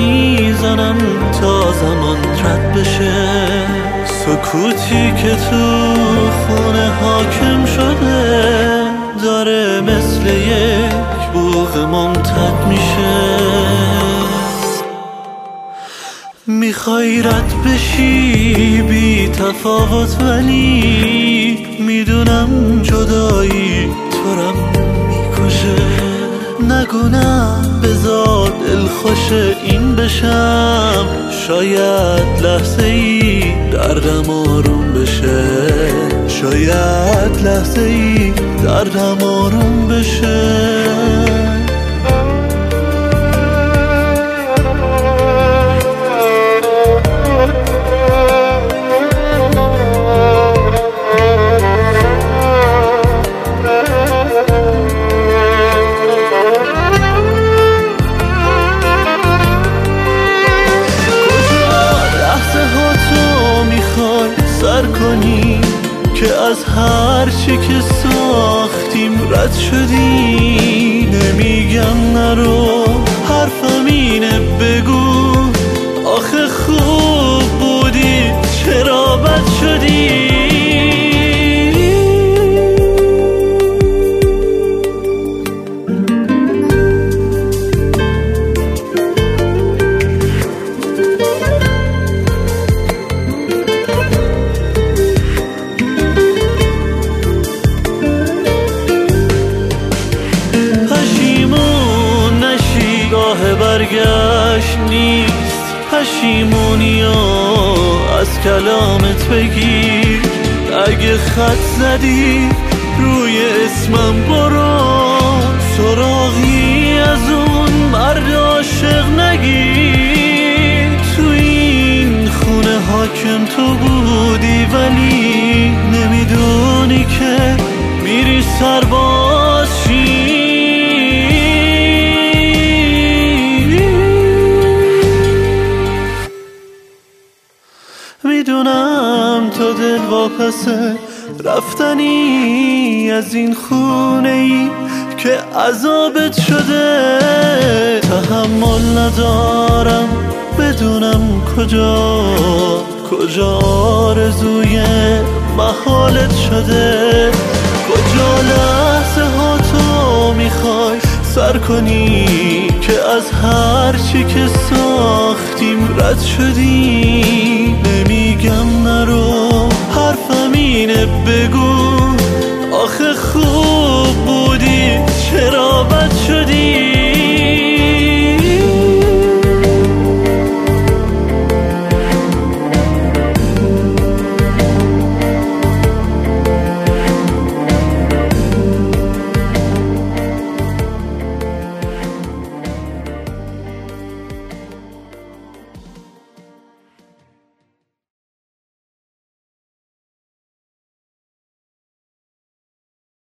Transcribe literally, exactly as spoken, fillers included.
میزنم تا زمان رد بشه. سکوتی که تو خونه حاکم شده داره مثل یک بوق ممتد میشه. میخوای رد بشی بی تفاوت، ولی میدونم جدایی تو رم میکشه. نگونم بذار دلخوش این بشم، شاید لحظه ای دردم آروم بشه. شاید لحظه ای دردم آروم بشه. کنی که از هر چی که ساختیم رد شدی. نمیگم نرو، حرفم اینه بگو آخه خوب بودی چرا بد شدی. برگشت نیست، پشیمونیو از کلامت بگیر. اگه خط زدی روی اسمم برو، سراغی از اون مرد عاشق نگیر. تو این خونه حاکم تو بودی، ولی نمیدونی که میری سرباز شی. میدونم تو دل واپسه رفتنی از این خونه ای که عذابت شده. تحمل ندارم بدونم کجا کجا آرزوی محالت شده. کجا لحظه ها تو میخوای سر کنی که از هر چی که ساختیم رد شدی. نمیگم نرو، حرفم اینه بگو آخه خوب